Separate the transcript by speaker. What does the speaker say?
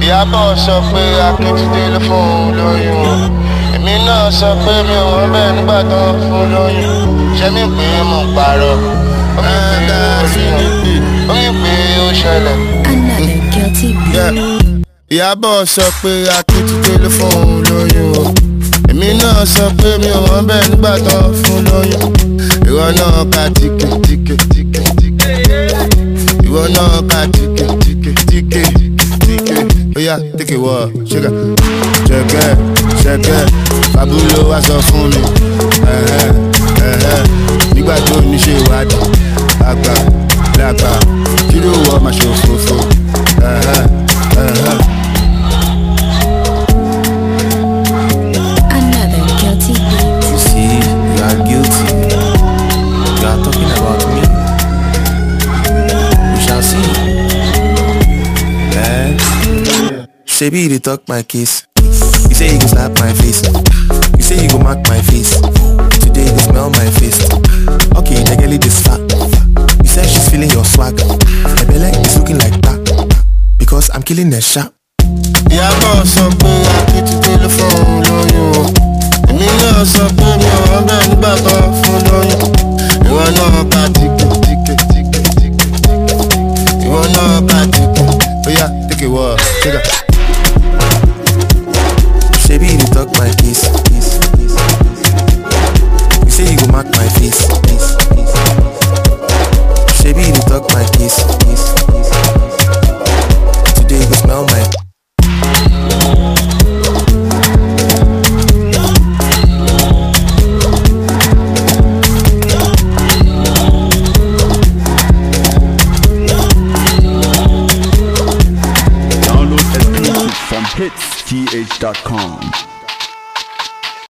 Speaker 1: Ìyábọ̀ sọ pé Akíntúndé ló fún un lóyún. Èmi náà sọ pé mi ò wọ́n bẹ́ẹ̀ nígbà tó ń fún lóyún. Ṣé mi pé mo parọ́? Ó mi pé ó rí hàn. Ó mi pé ó ṣẹlẹ̀.
Speaker 2: Another guilty beat.
Speaker 1: Ìyábọ̀ sọ pé Akíntúndé ló fún un lóyún. Èmi náà sọ pé mi ò wọ́n bẹ́ẹ̀ nígbà tó ń fún lóyún. Ìwọ náà ka tíkè tíkè tíkè tíkè. Ìwọ náà ka tíkè tíkè tíkè tíkè. Oya tíkè wọ ṣẹ́gà. Ṣẹ̀kẹ́ ṣẹ̀kẹ́ Fabulo wá sọ fún mi. Nígbà tó ní ṣe ìwádìí. Àgbà làgbà kí ló wọ máa ṣòfófó.
Speaker 2: Another guilty beat.
Speaker 3: You see, you are guilty. You are talking about me. We shall see. Shebi, you dey talk my case. You say you go slap my face. You say you go mark my face. Today you go smell my face. Okay, the girl is fat. You said she's feeling your swag. My belly is looking like that because I'm killing the shot.
Speaker 1: Ìyábọ̀ sọ pé Akíntúndé ló fún un lóyún. Èmi náà sọ pé mi ò wọ́n bẹ́ẹ̀ nígbà tó ń fún lóyún. Ìwọ náà ka tíkè tíkè tíkè tíkè. Ìwọ náà ka tíkè. Oya tíkè wọ ṣẹ́gà.
Speaker 3: Shebi, you dey talk my case. You say you go mark my face. Shebi, you dey talk my case. Today you go smell my.
Speaker 4: Download exclusive from hitsgh.com.